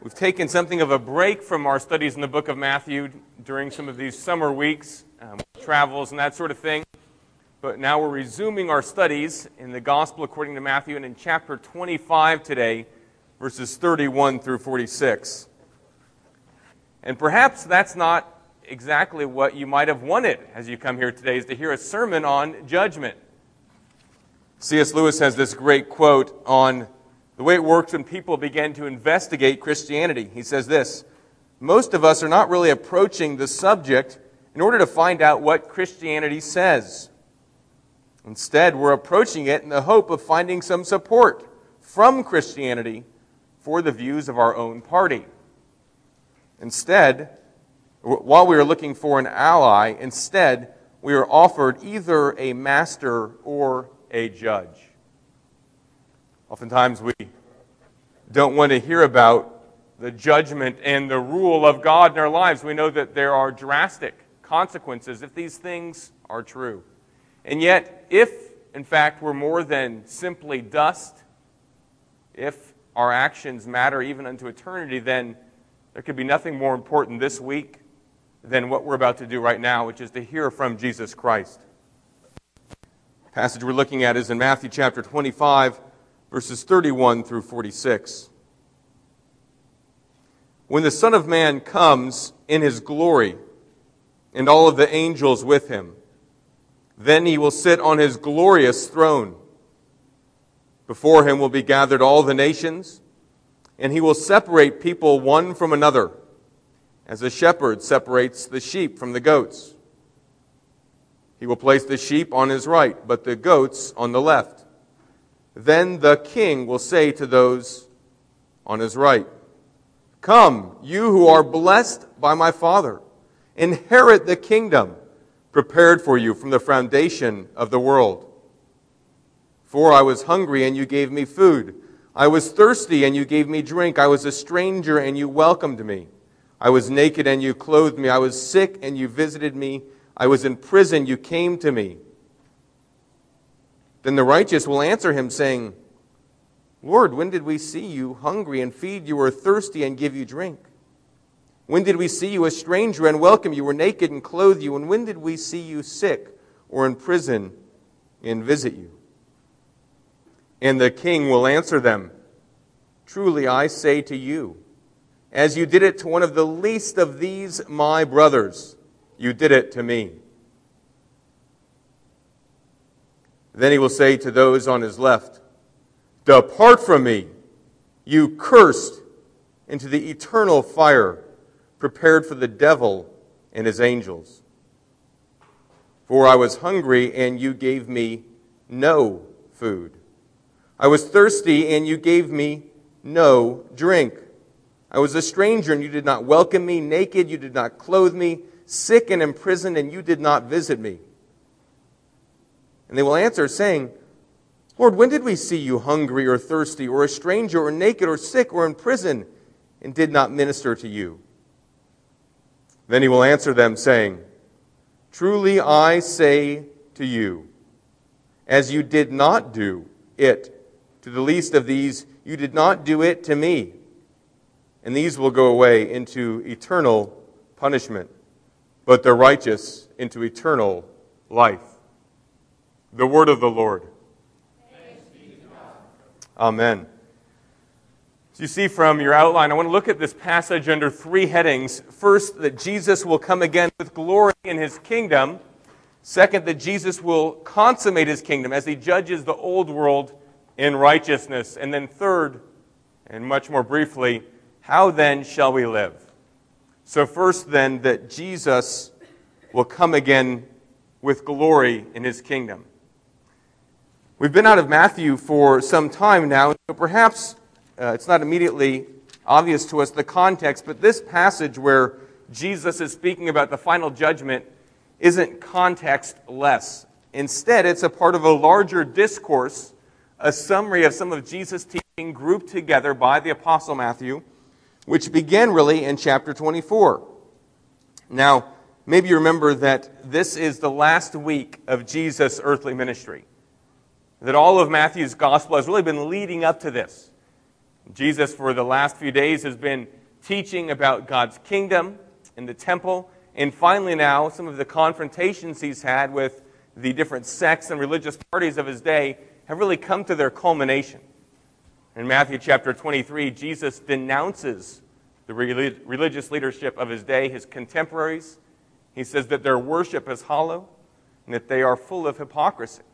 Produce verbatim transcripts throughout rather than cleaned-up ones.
We've taken something of a break from our studies in the book of Matthew during some of these summer weeks, um, travels and that sort of thing. But now we're resuming our studies in the Gospel according to Matthew, and in chapter twenty-five today, verses thirty-one through forty-six. And perhaps that's not exactly what you might have wanted as you come here today, is to hear a sermon on judgment. C S Lewis has this great quote on the way it works when people begin to investigate Christianity. He says this: most of us are not really approaching the subject in order to find out what Christianity says. Instead, we're approaching it in the hope of finding some support from Christianity for the views of our own party. Instead, while we are looking for an ally, instead, we are offered either a master or a judge. Oftentimes we don't want to hear about the judgment and the rule of God in our lives. We know that there are drastic consequences if these things are true. And yet, if, in fact, we're more than simply dust, if our actions matter even unto eternity, then there could be nothing more important this week than what we're about to do right now, which is to hear from Jesus Christ. The passage we're looking at is in Matthew chapter twenty-five, verses thirty-one through forty-six. When the Son of Man comes in His glory, and all of the angels with Him, then He will sit on His glorious throne. Before Him will be gathered all the nations, and He will separate people one from another, as a shepherd separates the sheep from the goats. He will place the sheep on His right, but the goats on the left. Then the King will say to those on His right, "Come, you who are blessed by my Father, inherit the kingdom prepared for you from the foundation of the world. For I was hungry, and you gave me food. I was thirsty, and you gave me drink. I was a stranger, and you welcomed me. I was naked, and you clothed me. I was sick, and you visited me. I was in prison, you came to me." Then the righteous will answer Him, saying, "Lord, when did we see you hungry and feed you, or thirsty and give you drink? When did we see you a stranger and welcome you, or naked and clothe you? And when did we see you sick or in prison and visit you?" And the King will answer them, "Truly I say to you, as you did it to one of the least of these my brothers, you did it to me." Then He will say to those on His left, "Depart from me, you cursed, into the eternal fire prepared for the devil and his angels. For I was hungry, and you gave me no food. I was thirsty, and you gave me no drink. I was a stranger, and you did not welcome me. Naked, you did not clothe me. Sick and imprisoned, and you did not visit me." And they will answer, saying, "Lord, when did we see you hungry or thirsty, or a stranger, or naked, or sick, or in prison, and did not minister to you?" Then He will answer them, saying, "Truly I say to you, as you did not do it to the least of these, you did not do it to me." And these will go away into eternal punishment, but the righteous into eternal life. The word of the Lord. Thanks be to God. Amen. So you see from your outline, I want to look at this passage under three headings. First, that Jesus will come again with glory in His kingdom. Second, that Jesus will consummate His kingdom as He judges the old world in righteousness. And then third, and much more briefly, how then shall we live? So first then, that Jesus will come again with glory in His kingdom. We've been out of Matthew for some time now, so perhaps uh, it's not immediately obvious to us the context, but this passage where Jesus is speaking about the final judgment isn't context-less. Instead, it's a part of a larger discourse, a summary of some of Jesus' teaching grouped together by the Apostle Matthew, which began really in chapter twenty-four. Now, maybe you remember that this is the last week of Jesus' earthly ministry. That all of Matthew's gospel has really been leading up to this. Jesus, for the last few days, has been teaching about God's kingdom in the temple. And finally now, some of the confrontations he's had with the different sects and religious parties of his day have really come to their culmination. In Matthew chapter twenty-three, Jesus denounces the religious leadership of his day, his contemporaries. He says that their worship is hollow and that they are full of hypocrisy.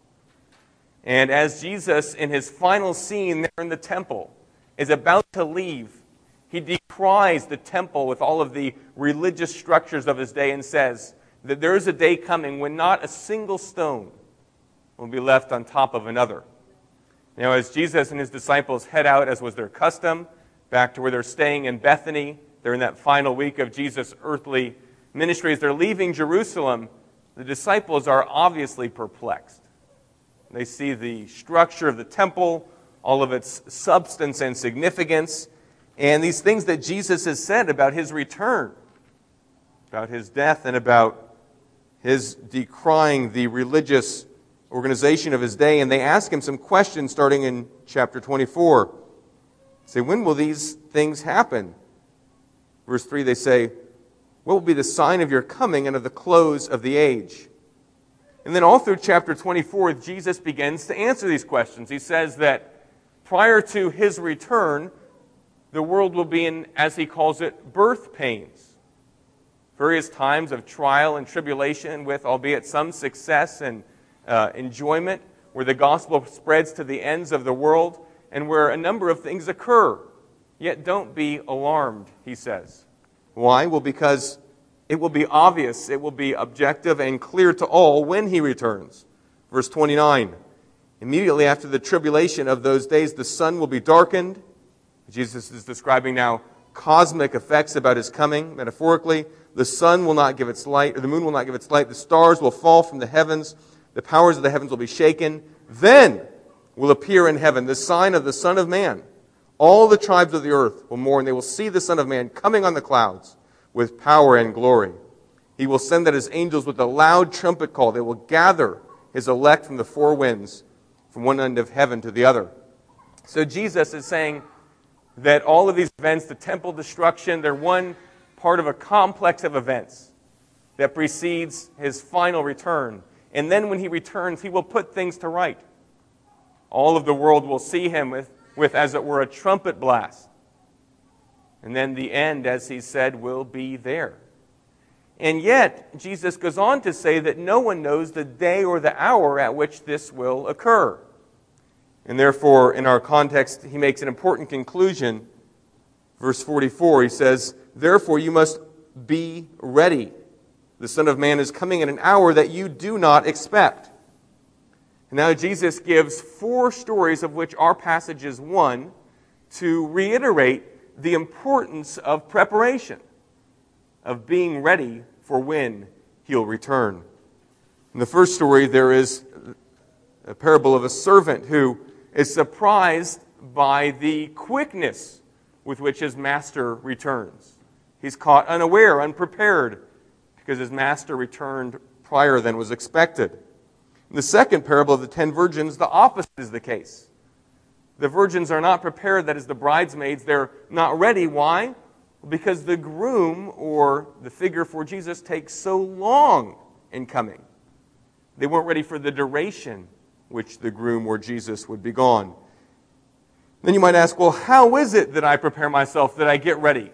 And as Jesus, in his final scene there in the temple, is about to leave, he decries the temple with all of the religious structures of his day and says that there is a day coming when not a single stone will be left on top of another. Now, as Jesus and his disciples head out, as was their custom, back to where they're staying in Bethany, they're in that final week of Jesus' earthly ministry. As they're leaving Jerusalem, the disciples are obviously perplexed. They see the structure of the temple, all of its substance and significance, and these things that Jesus has said about his return, about his death, and about his decrying the religious organization of his day. And they ask him some questions starting in chapter twenty-four. They say, when will these things happen? Verse three, they say, what will be the sign of your coming and of the close of the age? And then all through chapter twenty-four, Jesus begins to answer these questions. He says that prior to his return, the world will be in, as he calls it, birth pains. Various times of trial and tribulation with, albeit some success and uh, enjoyment, where the gospel spreads to the ends of the world and where a number of things occur. Yet don't be alarmed, he says. Why? Well, because it will be obvious, it will be objective and clear to all when he returns. Verse twenty-nine, immediately after the tribulation of those days, the sun will be darkened. Jesus is describing now cosmic effects about his coming, metaphorically. The sun will not give its light, or the moon will not give its light. The stars will fall from the heavens. The powers of the heavens will be shaken. Then will appear in heaven the sign of the Son of Man. All the tribes of the earth will mourn. They will see the Son of Man coming on the clouds with power and glory. He will send out his angels with a loud trumpet call. They will gather his elect from the four winds, from one end of heaven to the other. So Jesus is saying that all of these events, the temple destruction, they're one part of a complex of events that precedes his final return. And then when he returns, he will put things to right. All of the world will see him with, with, as it were, a trumpet blast. And then the end, as he said, will be there. And yet, Jesus goes on to say that no one knows the day or the hour at which this will occur. And therefore, in our context, he makes an important conclusion. Verse forty-four, he says, therefore you must be ready. The Son of Man is coming in an hour that you do not expect. And now Jesus gives four stories, of which our passage is one, to reiterate the importance of preparation, of being ready for when he'll return. In the first story, there is a parable of a servant who is surprised by the quickness with which his master returns. He's caught unaware, unprepared, because his master returned prior than was expected. In the second parable of the ten virgins, the opposite is the case. The virgins are not prepared, that is, the bridesmaids, they're not ready. Why? Because the groom, or the figure for Jesus, takes so long in coming. They weren't ready for the duration which the groom or Jesus would be gone. Then you might ask, well, how is it that I prepare myself, that I get ready?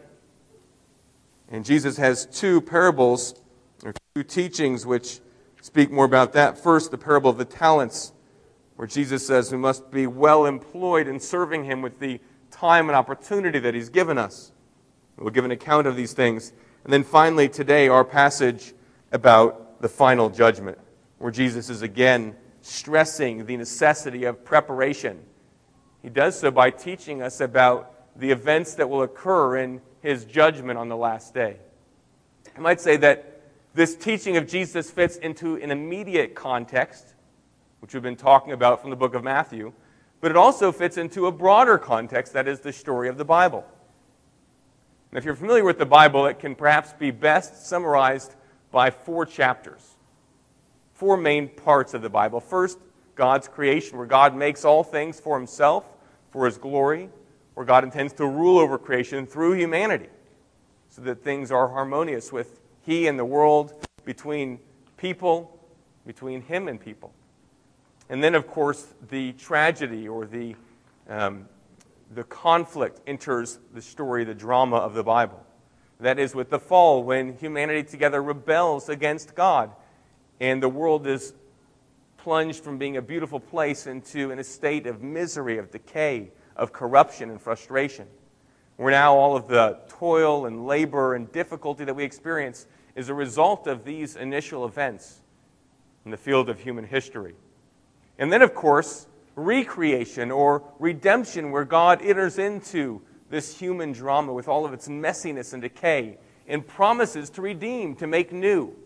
And Jesus has two parables, or two teachings, which speak more about that. First, the parable of the talents, where Jesus says we must be well employed in serving him with the time and opportunity that he's given us. We'll give an account of these things. And then finally, today, our passage about the final judgment, where Jesus is again stressing the necessity of preparation. He does so by teaching us about the events that will occur in his judgment on the last day. I might say that this teaching of Jesus fits into an immediate context, which we've been talking about from the book of Matthew, but it also fits into a broader context, that is the story of the Bible. And if you're familiar with the Bible, it can perhaps be best summarized by four chapters. Four main parts of the Bible. First, God's creation, where God makes all things for himself, for his glory, where God intends to rule over creation through humanity so that things are harmonious with He and the world, between people, between Him and people. And then, of course, the tragedy or the, um, the conflict enters the story, the drama of the Bible. That is with the fall, when humanity together rebels against God, and the world is plunged from being a beautiful place into an estate of misery, of decay, of corruption and frustration. Where now all of the toil and labor and difficulty that we experience is a result of these initial events in the field of human history. And then, of course, recreation or redemption, where God enters into this human drama with all of its messiness and decay and promises to redeem, to make new,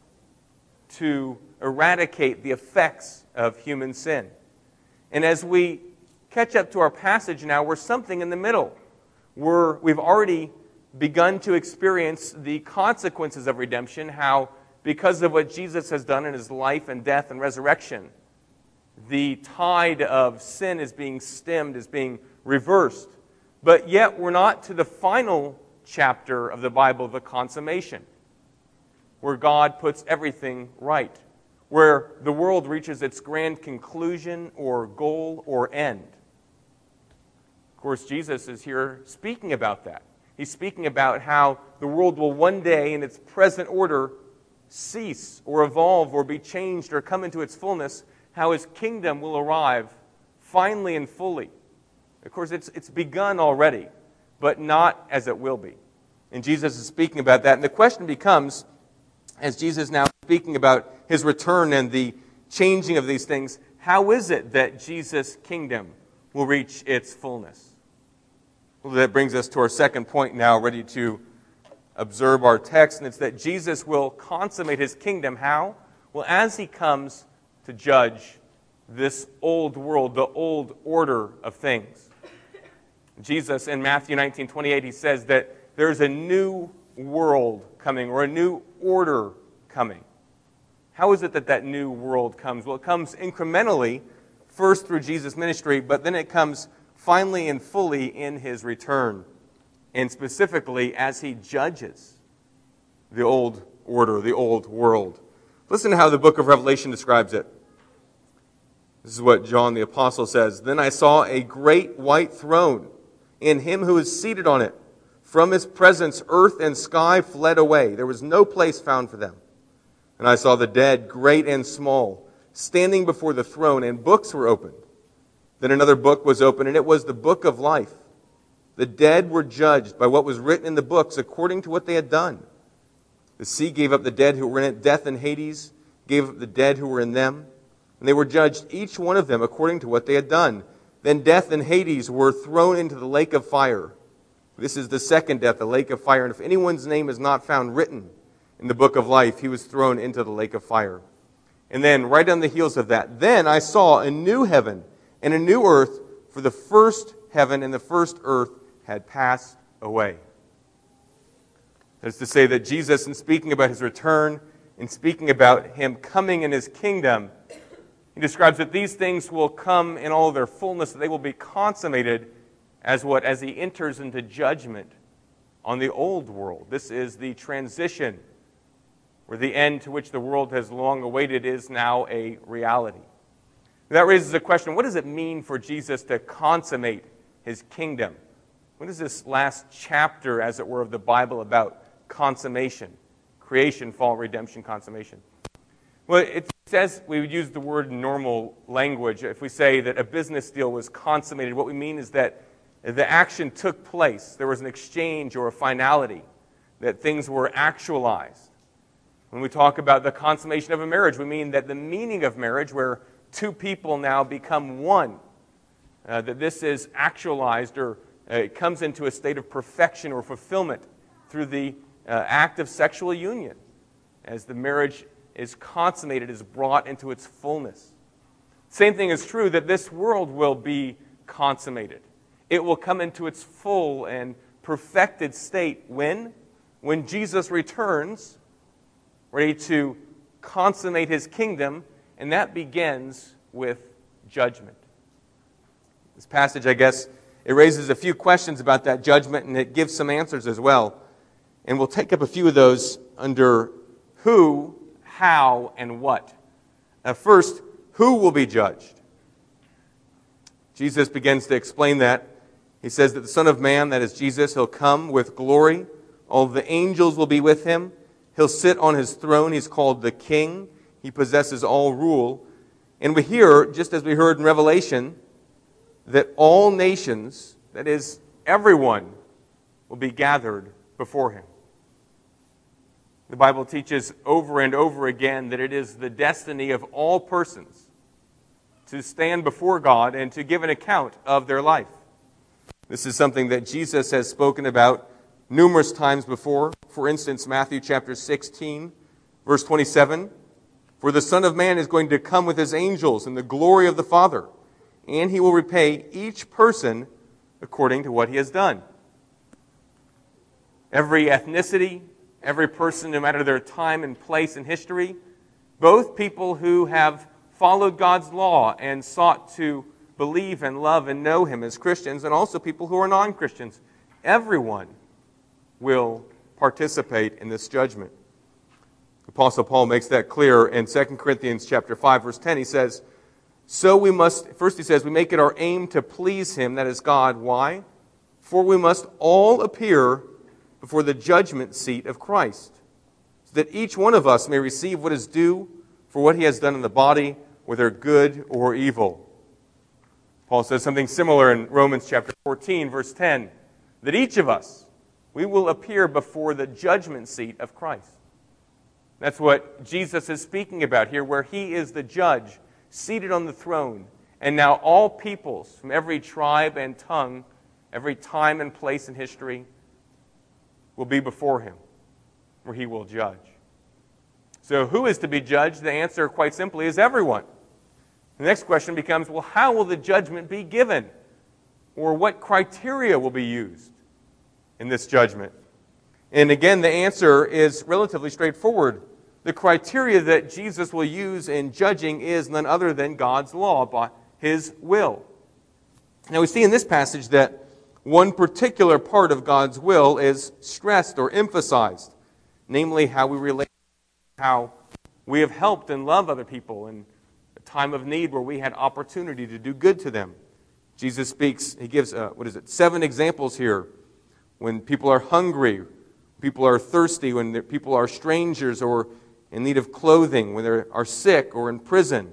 to eradicate the effects of human sin. And as we catch up to our passage now, we're something in the middle. We're, we've already begun to experience the consequences of redemption, how because of what Jesus has done in His life and death and resurrection, the tide of sin is being stemmed, is being reversed. But yet we're not to the final chapter of the Bible, the consummation, where God puts everything right, where the world reaches its grand conclusion or goal or end. Of course, Jesus is here speaking about that. He's speaking about how the world will one day, in its present order, cease or evolve or be changed or come into its fullness, how His kingdom will arrive finally and fully. Of course, it's, it's begun already, but not as it will be. And Jesus is speaking about that. And the question becomes, as Jesus is now speaking about His return and the changing of these things, how is it that Jesus' kingdom will reach its fullness? Well, that brings us to our second point now, ready to observe our text, and it's that Jesus will consummate His kingdom. How? Well, as He comes to judge this old world, the old order of things. Jesus, in Matthew nineteen twenty-eight, He says that there's a new world coming, or a new order coming. How is it that that new world comes? Well, it comes incrementally, first through Jesus' ministry, but then it comes finally and fully in His return, and specifically as He judges the old order, the old world. Listen to how the book of Revelation describes it. This is what John the Apostle says. Then I saw a great white throne, and Him who is seated on it. From His presence, earth and sky fled away. There was no place found for them. And I saw the dead, great and small, standing before the throne, and books were opened. Then another book was opened, and it was the book of life. The dead were judged by what was written in the books according to what they had done. The sea gave up the dead who were in it. Death and Hades gave up the dead who were in them. And they were judged, each one of them, according to what they had done. Then death and Hades were thrown into the lake of fire. This is the second death, the lake of fire. And if anyone's name is not found written in the book of life, he was thrown into the lake of fire. And then, right on the heels of that, then I saw a new heaven and a new earth, for the first heaven and the first earth had passed away. That is to say that Jesus, in speaking about His return, in speaking about Him coming in His kingdom, He describes that these things will come in all their fullness, that they will be consummated as what? As He enters into judgment on the old world. This is the transition, where the end to which the world has long awaited is now a reality. That raises a question, what does it mean for Jesus to consummate His kingdom? What is this last chapter, as it were, of the Bible about consummation? Creation, fall, redemption, consummation. Well, it says, we would use the word normal language. If we say that a business deal was consummated, what we mean is that the action took place. There was an exchange or a finality, that things were actualized. When we talk about the consummation of a marriage, we mean that the meaning of marriage, where two people now become one, uh, that this is actualized, or uh, it comes into a state of perfection or fulfillment through the uh, act of sexual union. As the marriage is consummated, is brought into its fullness. Same thing is true that this world will be consummated. It will come into its full and perfected state when? When Jesus returns, ready to consummate His kingdom, and that begins with judgment. This passage, I guess, it raises a few questions about that judgment, and it gives some answers as well. And we'll take up a few of those under who, how, and what. Uh, first, who will be judged? Jesus begins to explain that. He says that the Son of Man, that is Jesus, he'll come with glory. All the angels will be with him. He'll sit on his throne. He's called the King. He possesses all rule. And we hear, just as we heard in Revelation, that all nations, that is, everyone, will be gathered before him. The Bible teaches over and over again that it is the destiny of all persons to stand before God and to give an account of their life. This is something that Jesus has spoken about numerous times before. For instance, Matthew chapter sixteen, verse twenty-seven. For the Son of Man is going to come with his angels in the glory of the Father, and he will repay each person according to what he has done. Every ethnicity, every person, no matter their time and place in history, both people who have followed God's law and sought to believe and love and know him as Christians, and also people who are non-Christians, everyone will participate in this judgment. Apostle Paul makes that clear in Second Corinthians chapter five, verse ten. He says, So we must, first he says, we make it our aim to please him, that is God. Why? For we must all appear before the judgment seat of Christ, so that each one of us may receive what is due for what he has done in the body, whether good or evil. Paul says something similar in Romans chapter fourteen, verse ten, that each of us, we will appear before the judgment seat of Christ. That's what Jesus is speaking about here, where he is the judge, seated on the throne, and now all peoples from every tribe and tongue, every time and place in history, will be before him, where he will judge. So who is to be judged? The answer, quite simply, is everyone. The next question becomes, well, how will the judgment be given? Or what criteria will be used in this judgment? And again, the answer is relatively straightforward. The criteria that Jesus will use in judging is none other than God's law, by his will. Now we see in this passage that one particular part of God's will is stressed or emphasized, namely how we relate, how we have helped and loved other people in a time of need where we had opportunity to do good to them. Jesus speaks, he gives, uh, what is it, seven examples here. When people are hungry, people are thirsty, when people are strangers or in need of clothing, when they are sick or in prison.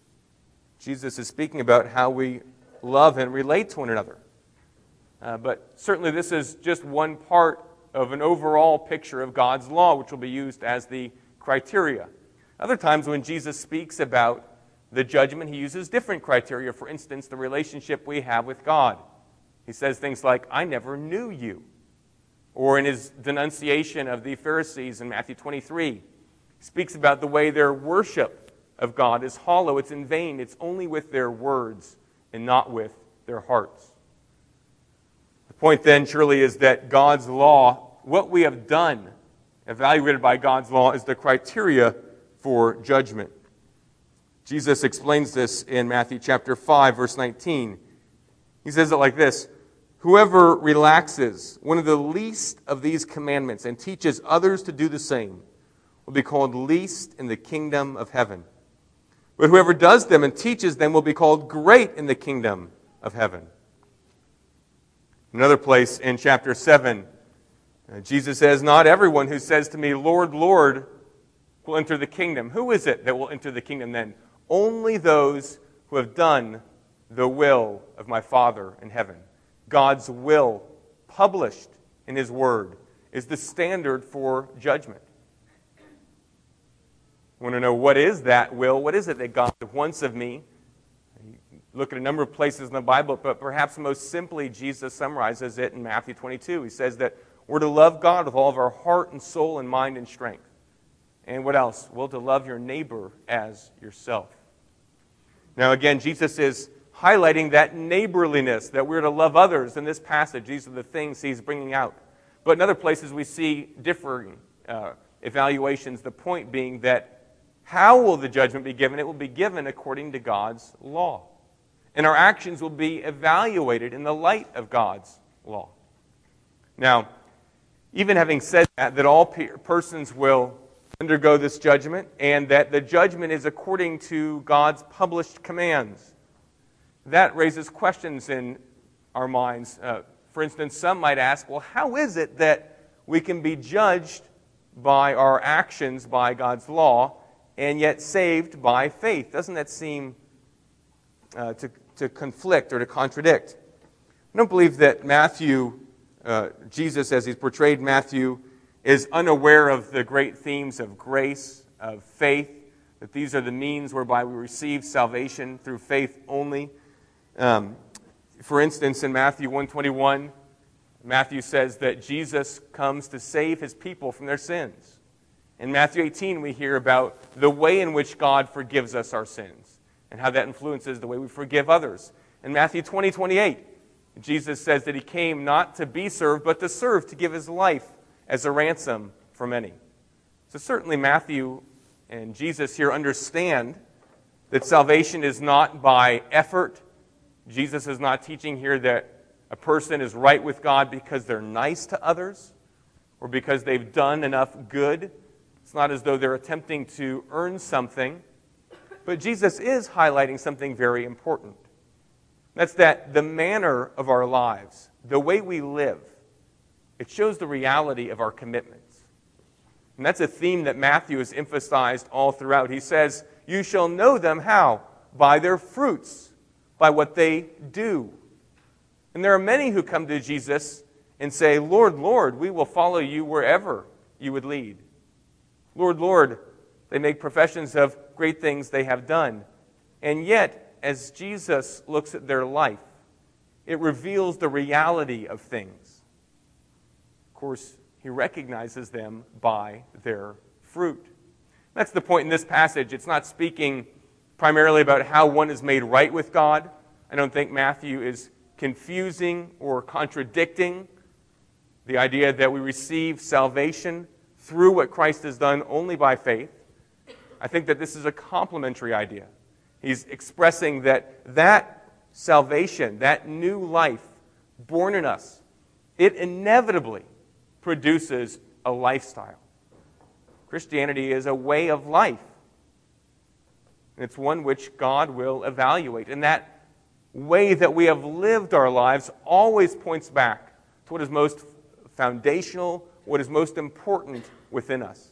Jesus is speaking about how we love and relate to one another. Uh, but certainly this is just one part of an overall picture of God's law, which will be used as the criteria. Other times when Jesus speaks about the judgment, he uses different criteria. For instance, the relationship we have with God. He says things like, I never knew you. Or in his denunciation of the Pharisees in Matthew twenty-three, he speaks about the way their worship of God is hollow, it's in vain, it's only with their words and not with their hearts. The point then surely is that God's law, what we have done, evaluated by God's law, is the criteria for judgment. Jesus explains this in Matthew chapter five, verse nineteen. He says it like this, Whoever relaxes one of the least of these commandments and teaches others to do the same will be called least in the kingdom of heaven. But whoever does them and teaches them will be called great in the kingdom of heaven. Another place in chapter seven, Jesus says, Not everyone who says to me, Lord, Lord, will enter the kingdom. Who is it that will enter the kingdom then? Only those who have done the will of my Father in heaven. God's will, published in his word, is the standard for judgment. You want to know what is that will? What is it that God wants of me? You look at a number of places in the Bible, but perhaps most simply, Jesus summarizes it in Matthew twenty-two. He says that we're to love God with all of our heart and soul and mind and strength. And what else? Well, to love your neighbor as yourself. Now again, Jesus is highlighting that neighborliness, that we're to love others in this passage. These are the things he's bringing out. But in other places we see differing uh, evaluations, the point being that how will the judgment be given? It will be given according to God's law. And our actions will be evaluated in the light of God's law. Now, even having said that, that all pe- persons will undergo this judgment, and that the judgment is according to God's published commands, that raises questions in our minds. Uh, for instance, some might ask, well, how is it that we can be judged by our actions, by God's law, and yet saved by faith? Doesn't that seem uh, to, to conflict or to contradict? I don't believe that Matthew, uh, Jesus as he's portrayed Matthew, is unaware of the great themes of grace, of faith, that these are the means whereby we receive salvation through faith only. Um, for instance, in Matthew one twenty-one, Matthew says that Jesus comes to save his people from their sins. In Matthew eighteen, we hear about the way in which God forgives us our sins and how that influences the way we forgive others. In Matthew twenty twenty-eight, Jesus says that he came not to be served, but to serve, to give his life as a ransom for many. So certainly Matthew and Jesus here understand that salvation is not by effort. Jesus is not teaching here that a person is right with God because they're nice to others or because they've done enough good. It's not as though they're attempting to earn something. But Jesus is highlighting something very important. That's that the manner of our lives, the way we live, it shows the reality of our commitments. And that's a theme that Matthew has emphasized all throughout. He says, you shall know them how? By their fruits, by what they do. And there are many who come to Jesus and say, Lord, Lord, we will follow you wherever you would lead. Lord, Lord, they make professions of great things they have done. And yet, as Jesus looks at their life, it reveals the reality of things. Of course, he recognizes them by their fruit. That's the point in this passage. It's not speaking primarily about how one is made right with God. I don't think Matthew is confusing or contradicting the idea that we receive salvation through what Christ has done only by faith. I think that this is a complementary idea. He's expressing that that salvation, that new life born in us, it inevitably produces a lifestyle. Christianity is a way of life. And it's one which God will evaluate. And that way that we have lived our lives always points back to what is most foundational, what is most important within us.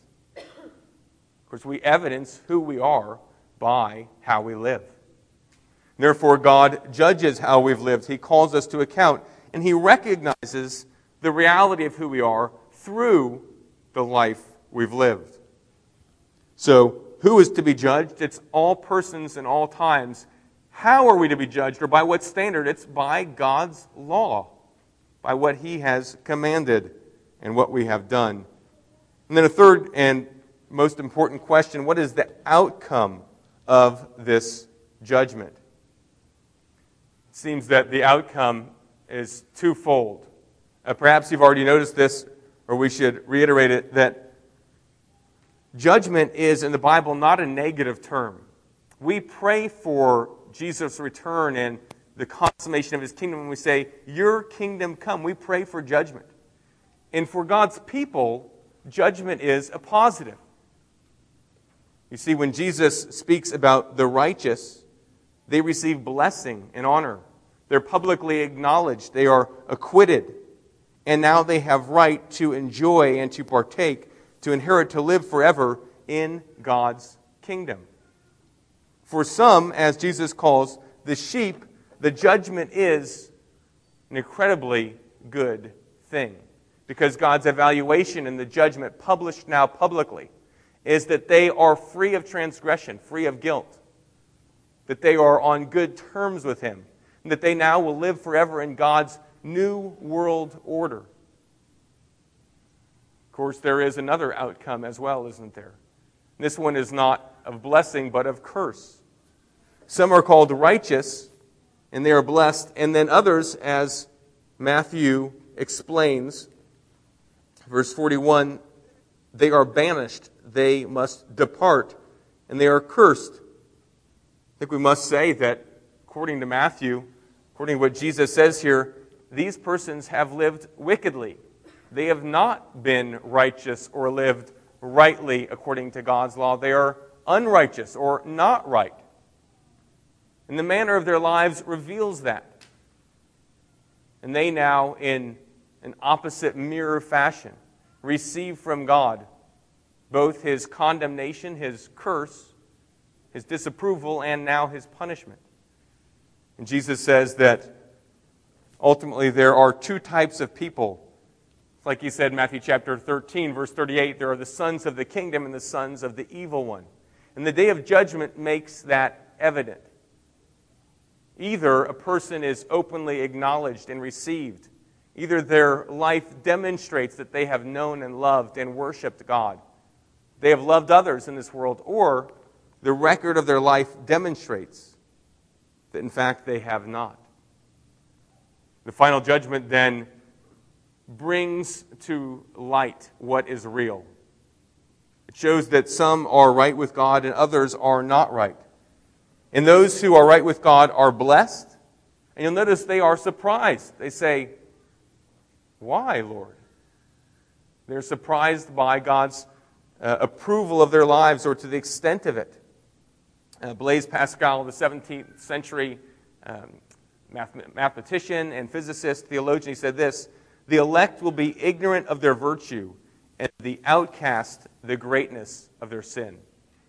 Of course, we evidence who we are by how we live. Therefore, God judges how we've lived. He calls us to account, and He recognizes the reality of who we are through the life we've lived. So, who is to be judged? It's all persons in all times. How are we to be judged, or by what standard? It's by God's law, by what He has commanded and what we have done. And then a third and most important question, what is the outcome of this judgment? It seems that the outcome is twofold. Uh, perhaps you've already noticed this, or we should reiterate it, that judgment is in the Bible not a negative term. We pray for Jesus' return and the consummation of His kingdom when we say, your kingdom come. We pray for judgment. And for God's people, judgment is a positive. You see, when Jesus speaks about the righteous, they receive blessing and honor. They're publicly acknowledged. They are acquitted. And now they have right to enjoy and to partake, to inherit, to live forever in God's kingdom. For some, as Jesus calls the sheep, the judgment is an incredibly good thing. Because God's evaluation and the judgment published now publicly is that they are free of transgression, free of guilt. That they are on good terms with Him. And that they now will live forever in God's new world order. Of course, there is another outcome as well, isn't there? This one is not of blessing, but of curse. Some are called righteous, and they are blessed. And then others, as Matthew explains, verse forty-one, they are banished, they must depart, and they are cursed. I think we must say that according to Matthew, according to what Jesus says here, these persons have lived wickedly. They have not been righteous or lived rightly according to God's law. They are unrighteous or not right. And the manner of their lives reveals that. And they now, in an opposite mirror fashion, receive from God both His condemnation, His curse, His disapproval, and now His punishment. And Jesus says that ultimately there are two types of people. Like He said in Matthew chapter thirteen, verse thirty-eight, there are the sons of the kingdom and the sons of the evil one. And the day of judgment makes that evident. Either a person is openly acknowledged and received. Either their life demonstrates that they have known and loved and worshiped God. They have loved others in this world. Or the record of their life demonstrates that in fact they have not. The final judgment then brings to light what is real. It shows that some are right with God and others are not right. And those who are right with God are blessed. And you'll notice they are surprised. They say, "Why, Lord?" They're surprised by God's uh, approval of their lives or to the extent of it. Uh, Blaise Pascal, the seventeenth century um, math- mathematician and physicist, theologian, he said this: "The elect will be ignorant of their virtue, and the outcast the greatness of their sin."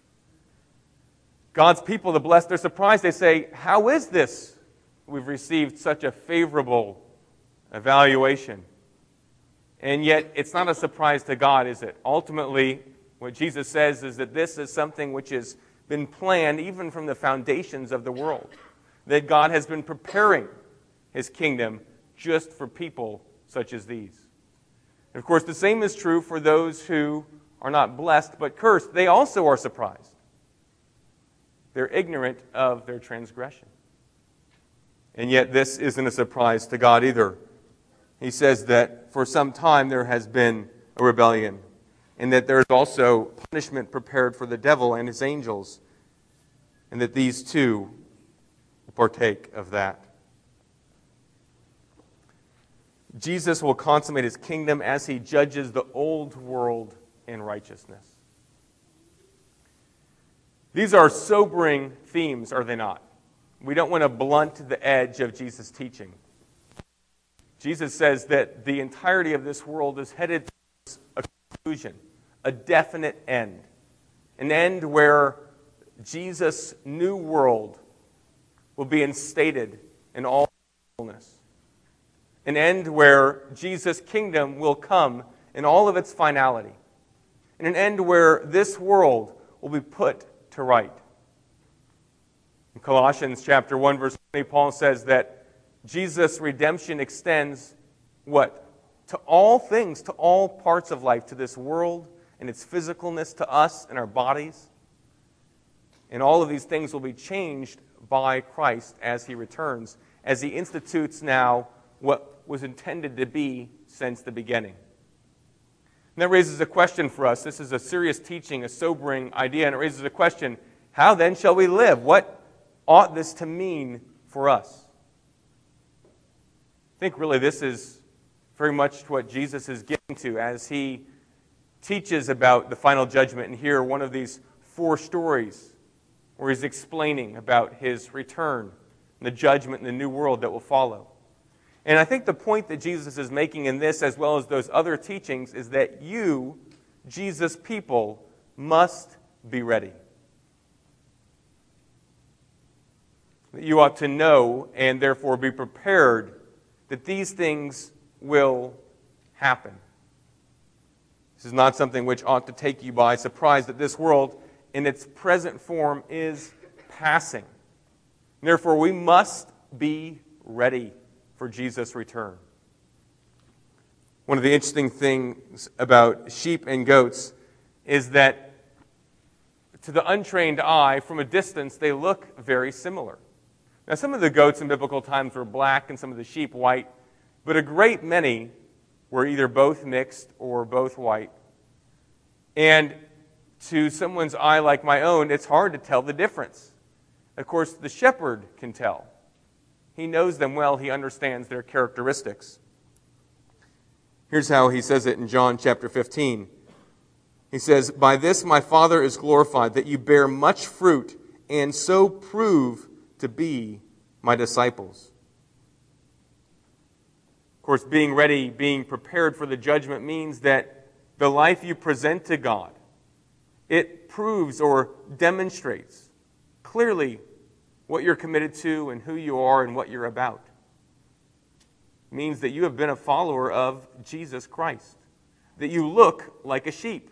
God's people, the blessed, they're surprised. They say, "How is this? We've received such a favorable evaluation." And yet, it's not a surprise to God, is it? Ultimately, what Jesus says is that this is something which has been planned even from the foundations of the world. That God has been preparing His kingdom just for people such as these. And of course, the same is true for those who are not blessed but cursed. They also are surprised. They're ignorant of their transgression. And yet this isn't a surprise to God either. He says that for some time there has been a rebellion, and that there is also punishment prepared for the devil and his angels, and that these too partake of that. Jesus will consummate His kingdom as He judges the old world in righteousness. These are sobering themes, are they not? We don't want to blunt the edge of Jesus' teaching. Jesus says that the entirety of this world is headed towards a conclusion, a definite end. An end where Jesus' new world will be instated in all fullness. An end where Jesus' kingdom will come in all of its finality. And an end where this world will be put to right. In Colossians chapter one, verse twenty, Paul says that Jesus' redemption extends what? To all things, to all parts of life, to this world and its physicalness, to us and our bodies. And all of these things will be changed by Christ as He returns, as He institutes now what was intended to be since the beginning. And that raises a question for us. This is a serious teaching, a sobering idea, and it raises a question: how then shall we live? What ought this to mean for us? I think really this is very much what Jesus is getting to as He teaches about the final judgment. And here, one of these four stories where He's explaining about His return and the judgment and the new world that will follow. And I think the point that Jesus is making in this, as well as those other teachings, is that you, Jesus' people, must be ready. That you ought to know and therefore be prepared that these things will happen. This is not something which ought to take you by surprise, that this world in its present form is passing. Therefore, we must be ready for Jesus' return. One of the interesting things about sheep and goats is that to the untrained eye, from a distance, they look very similar. Now, some of the goats in biblical times were black and some of the sheep white, but a great many were either both mixed or both white. And to someone's eye like my own, it's hard to tell the difference. Of course, the shepherd can tell. He knows them well. He understands their characteristics. Here's how he says it in John chapter fifteen. He says, "By this my Father is glorified, that you bear much fruit, and so prove to be my disciples." Of course, being ready, being prepared for the judgment means that the life you present to God, it proves or demonstrates clearly what you're committed to and who you are and what you're about. It means that you have been a follower of Jesus Christ, that you look like a sheep.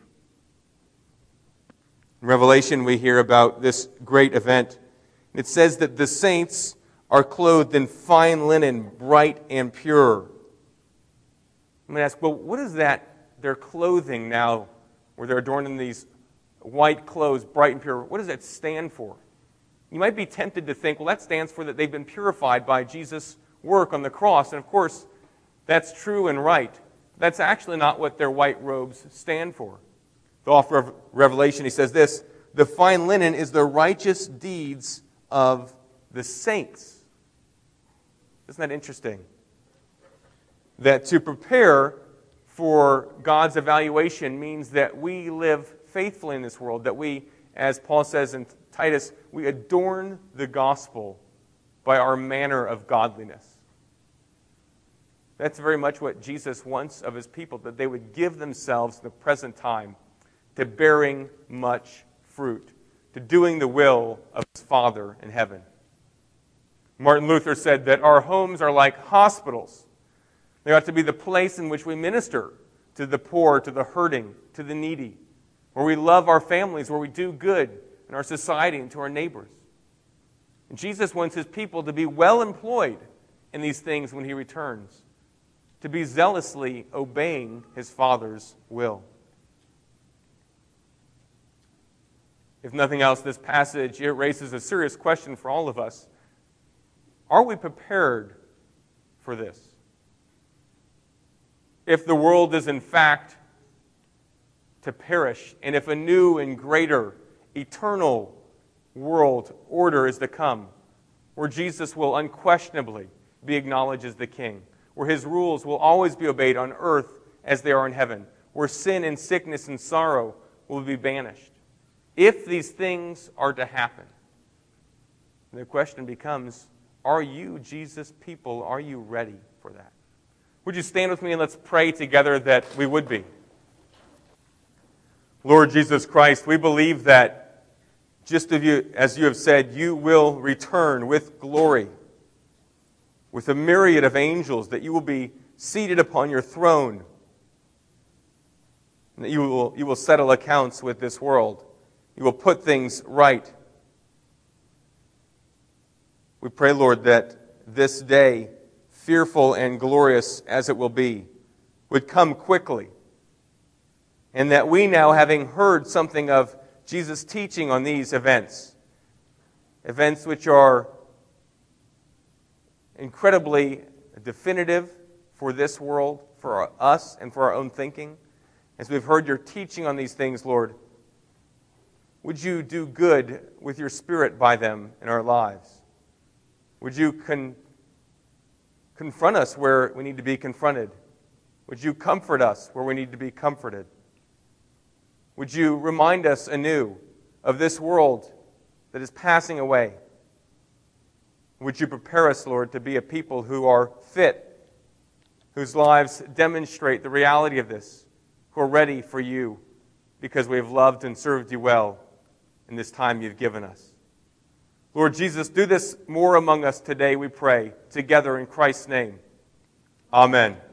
In Revelation, we hear about this great event. It says that the saints are clothed in fine linen, bright and pure. I'm going to ask, well, what is that, their clothing now, where they're adorned in these white clothes, bright and pure, what does that stand for? You might be tempted to think, well, that stands for that they've been purified by Jesus' work on the cross. And of course, that's true and right. That's actually not what their white robes stand for. The author of Revelation, he says this, "The fine linen is the righteous deeds of the saints." Isn't that interesting? That to prepare for God's evaluation means that we live faithfully in this world, that we, as Paul says in Titus, we adorn the gospel by our manner of godliness. That's very much what Jesus wants of his people, that they would give themselves in the present time to bearing much fruit, to doing the will of his Father in heaven. Martin Luther said that our homes are like hospitals. They ought to be the place in which we minister to the poor, to the hurting, to the needy, where we love our families, where we do good in our society and to our neighbors. And Jesus wants his people to be well employed in these things when he returns, to be zealously obeying his Father's will. If nothing else, this passage, it raises a serious question for all of us. Are we prepared for this? If the world is in fact to perish, and if a new and greater eternal world order is to come, where Jesus will unquestionably be acknowledged as the King, where his rules will always be obeyed on earth as they are in heaven, where sin and sickness and sorrow will be banished. If these things are to happen, the question becomes, are you, Jesus' people, are you ready for that? Would you stand with me and let's pray together that we would be? Lord Jesus Christ, we believe that just as you, as you have said, you will return with glory, with a myriad of angels, that you will be seated upon your throne, and that you will, you will settle accounts with this world. You will put things right. We pray, Lord, that this day, fearful and glorious as it will be, would come quickly. And that we now, having heard something of Jesus' teaching on these events, events which are incredibly definitive for this world, for us, and for our own thinking, as we've heard your teaching on these things, Lord, would you do good with your Spirit by them in our lives? Would you con- confront us where we need to be confronted? Would you comfort us where we need to be comforted? Would you remind us anew of this world that is passing away? Would you prepare us, Lord, to be a people who are fit, whose lives demonstrate the reality of this, who are ready for you because we have loved and served you well in this time you've given us. Lord Jesus, do this more among us today, we pray, together in Christ's name. Amen.